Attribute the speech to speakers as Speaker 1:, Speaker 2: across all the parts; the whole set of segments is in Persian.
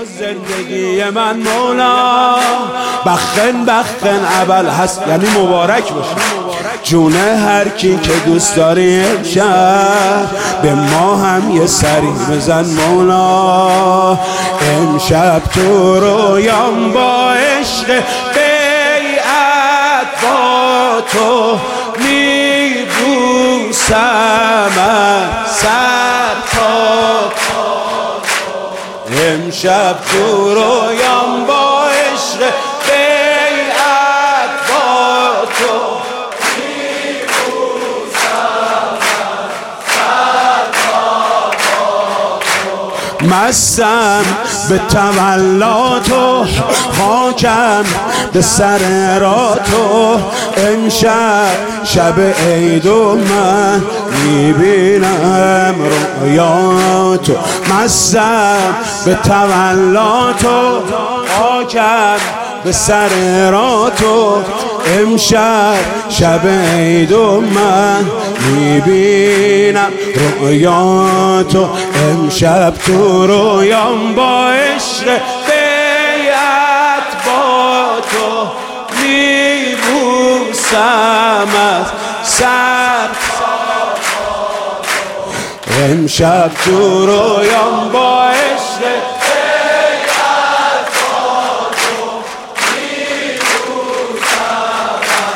Speaker 1: زندگی من مولا، بخن بخن اول هست یعنی مبارک باشه جون هر کی که دوست داری امشب به ما هم یه سری بزن مولا. امشب تو رویام با عشق بیعت با تو میبوسم سر تا امشب تو رویام با عشق بیعت با تو میبوسم سر تا مستم به تولات و خاکم به سر را تو امشب شب عید و من میبینم رویاتو. مستم به تولات و خاکم به سر را تو امشب شب عید و من میبینم رویاتو. امشب تو رویام با عشق بیعت با تو میبوسم از سر. امشب تو رویام با عشق بیعت با تو میبوسم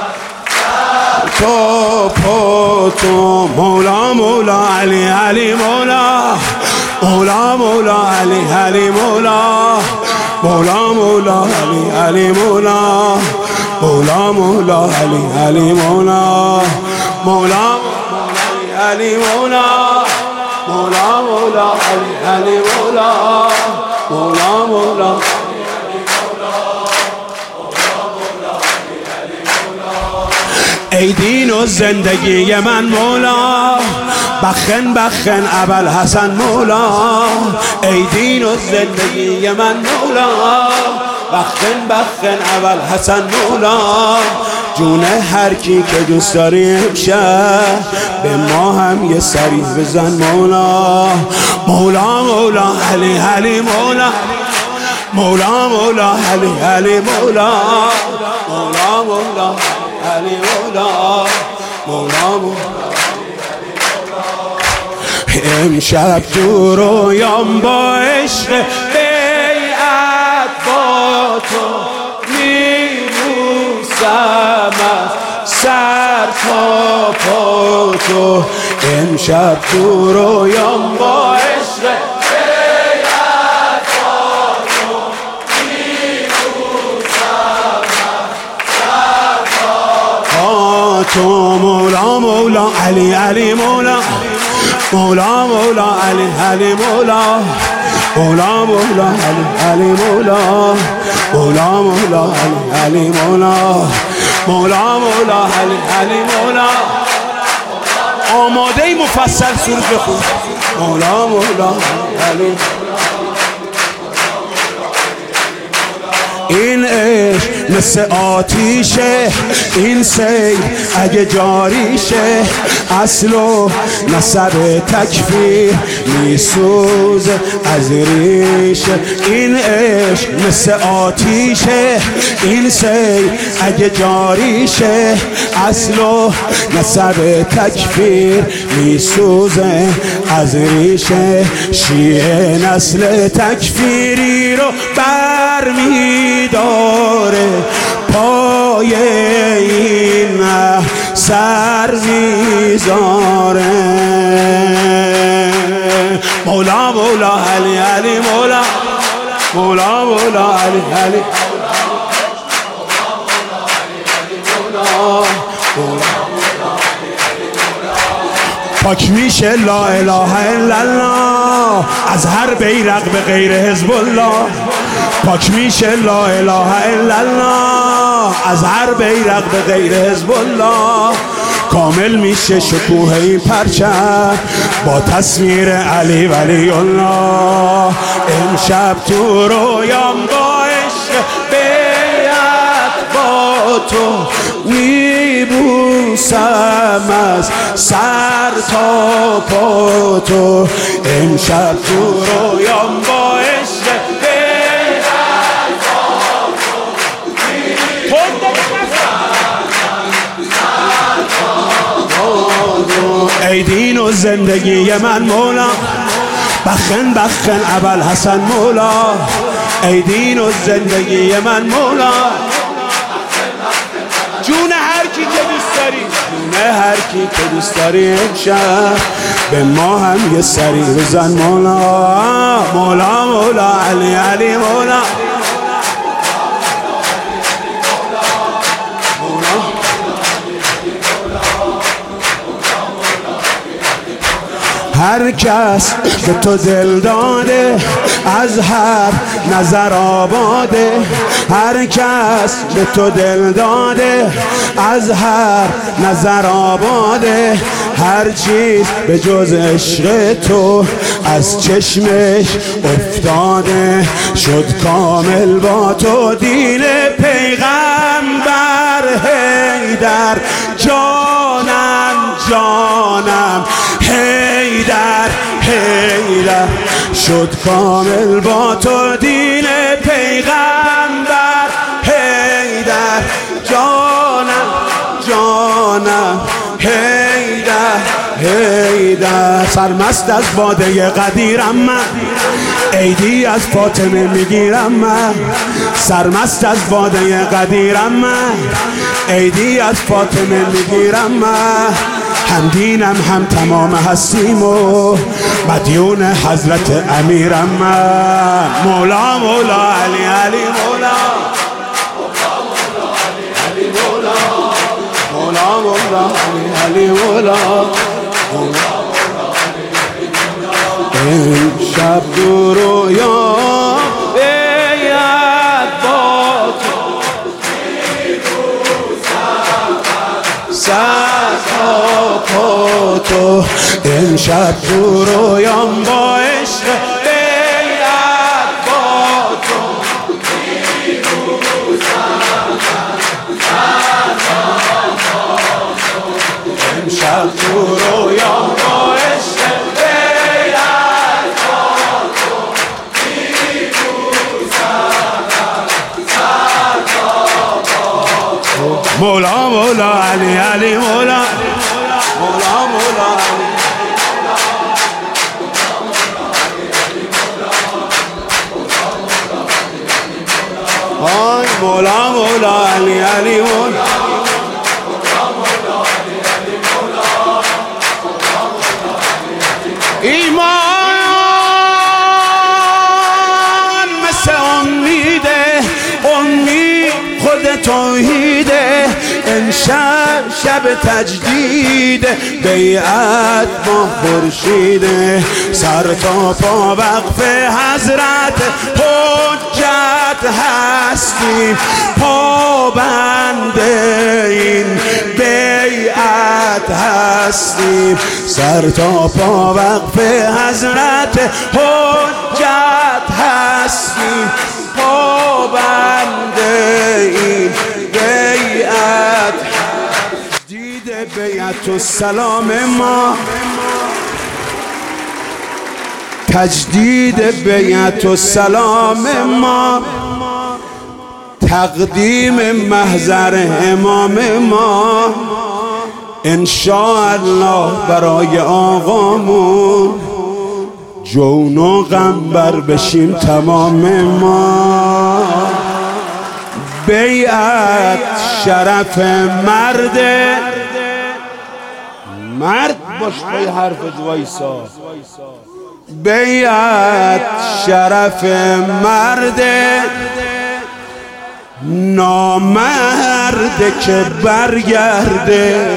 Speaker 1: تو تو مولا مولا علی علی مولا مولا مولا علی علی مولا مولا مولا علی علی مولا مولا مولا علی علی مولا مولا علی مولا مولا مولا علی علی مولا مولا مولا ای دین و زندگی من مولا، بخن بخن ابل حسن مولا. ای دین و زندگی من مولا، بخن بخن ابل حسن مولا. جون هر کی که دوست داری امشب به ما هم یه سری بزن مولا. مولا مولا علی علی مولا مولا مولا علی علی مولا مولا مولا علی مولا مولا مولا. امشب تو رویام با عشق بیعت با تو میبوسم از سر تا پا تو. امشب تو رویام با عشق بیعت با تو میبوسم از سر تا پا تو. مولا مولا علی علی مولا مولا مولا علی علی مولا مولا مولا علی علی مولا مولا مولا علی علی مولا مولا مولا علی علی مولا. آماده مفصل سورت بخون مولا مولا علی. این عشق مثل آتیشه، این سیل اگه جاریشه اصل و نسب تکفیر میسوزه از ریشه. این عشق مثل آتیشه، این سیل اگه جاریشه اصل و نسب تکفیر میسوزه از ریشه. شیعه نسل تکفیری رو برمیداره پای این سر میذاره. مولا مولا علی علی مولا مولا مولا علی علی پاک میشه لا اله الا الله از هر بیرق به غیر حزب الله. پاک میشه لا اله الا الله از هر بیرق به غیر حزب الله. کامل میشه شکوه این پرچم با تصویر علی ولی الله. امشب تو رویام با عشق بیعت با تو میبوسم از سر تا پا تو. امشب تو رویام با عشق ای دین و زندگی من مولا، بخن بخن ابوالحسن مولا، ای دین و زندگی من مولا. جون هر کی که دوست داری، جون هر کی که دوست داری امشب به ما هم یه سری بزن مولا. مولا مولا علی علی مولا. هر کس به تو دل داده از هر نظر آباده، هر کس به تو دل داده از هر نظر آباده، هر چیز به جز عشق تو از چشمش افتاده، شد کامل با تو دین پیغمبر حیدر. جانم جانم حیدر حیدر، شد کامل با تو دین پیغمبر حیدر. جانم جانم حیدر حیدر. سرمست از باده قدیرم من، عیدی از فاطمه میگیرم من. سرمست از باده قدیرم من، عیدی از فاطمه میگیرم من. هم دینم هم تمام هستیم و مدیون حضرت امیرم من. مولا مولا علی علی مولا، مولا مولا علی علی مولا. امشب دو رویا بیاد با تو، سرتا پا تو. امشب دو رویام با عشق بیاد با تو، امشب دو رویام با عشق بیاد با تو. مولا مولا علی علی مولا، مولا مولا علی. آی مولا مولا علی علی مولا. ایمان مثل امیده، امید خود توحیده. امشب شب تجدید بیعت با خورشیده، سر تا پا وقف حضرت حجت هستیم، پابند این بیعت هستیم. سر تا پا وقف حضرت حجت هستیم، پابند این بیعت. دیده بیعت و سلام ما، تجدید بیعت و سلام ما، تقدیم محضر امام ما. انشاءالله برای آقامون جون و غمبر بشیم تمام ما. بیعت شرف مرده، مرد باش پای حرف وایسا. بیعت شرف مرده، نامرد که برگرده.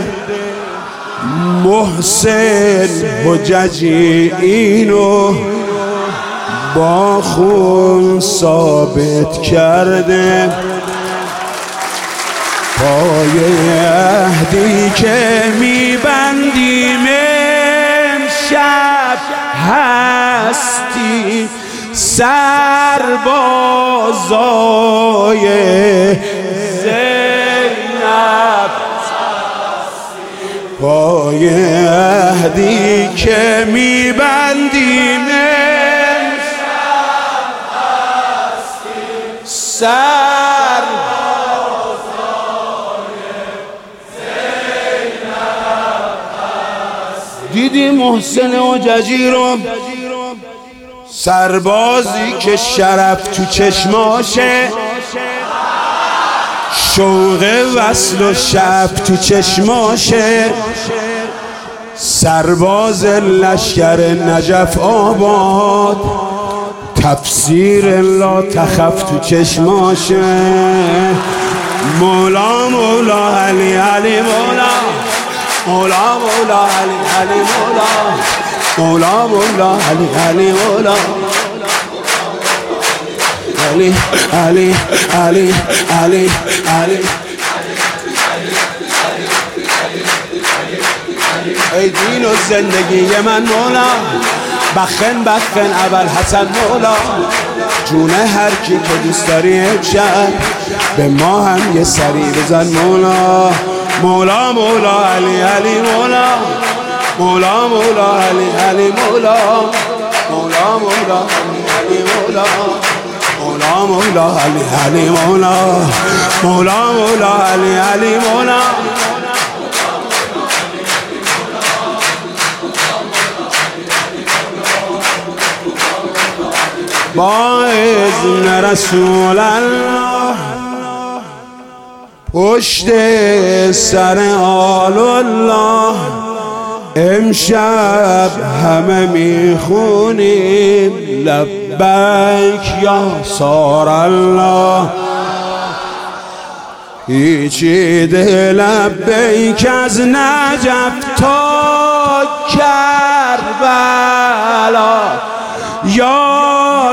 Speaker 1: محسن حججی اینو با خون ثابت کرده، پای عهدی که میبندیم امشب هستی سربازای زینب. پای عهدی که میبندیم امشب هستی سربازای زینب هستی. دیدی محسن حججی رو، سربازی که شرف تو چشماشه، شوق وصل و شب تو چشماشه، سرباز لشکر نجف آباد، تفسیر لا تخف تو چشماشه. مولا مولا علی علی مولا، مولا مولا علی علی مولا، مولا مولا علی علی مولا، علی علی علی علی علی. ای دین و زندگی من مولا، بخن بخن ابوالحسن مولا، جون هر کی که دوست داری امشب به ما هم یه سری بزن مولا. مولا مولا علی علی مولا، مولا مولا علی علی مولا، مولا مولا علی علی مولا، مولا مولا علی علی مولا، مولا مولا علی علی مولا. با اذن رسول الله پشت سر آل الله امشب همه میخونیم لبیک یا سار الله. پیچیده لبیک از نجف تا کربلا، یا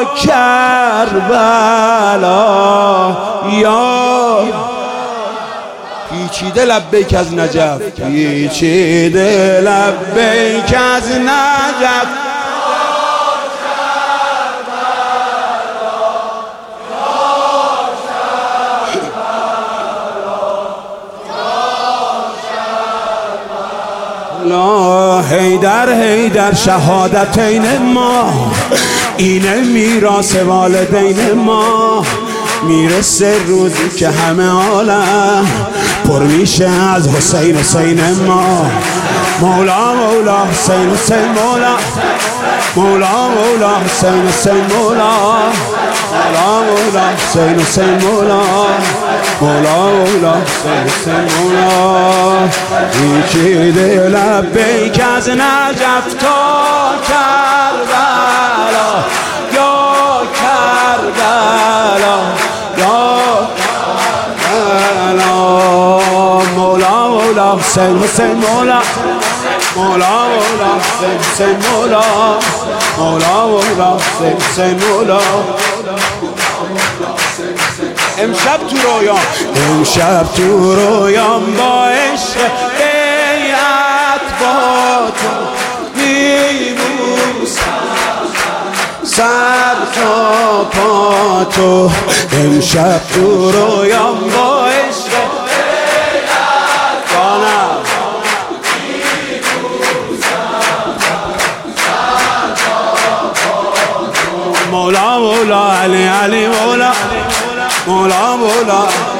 Speaker 1: کربلا یا پیچیده لبیک از نجف، پیچیده لبیک از نجف، لا حیدر حیدر شهادتین ما، اینه میراث والدین ما. میرسه روزی که همه عالم پر میشه از حسین حسین ما. مولا مولا حسین حسین مولا، مولا مولا حسین حسین مولا، مولا مولا حسین حسین مولا، مولا مولا حسین حسین مولا. پیچیده لبیک از نجف تا کربلا، یا کربلا یا کربلا. مولا مولا حسین حسین مولا، مولا مولا حسین حسین مولا، مولا مولا حسین حسین مولا. امشب تو رویام، امشب تو رویام با عشق بیعت با تو میبوسم سر تا پا تو. امشب تو رویام با عشق بیعت با تو میبوسم سر تا پا تو. مولا مولا علی علی مولا، مولا مولا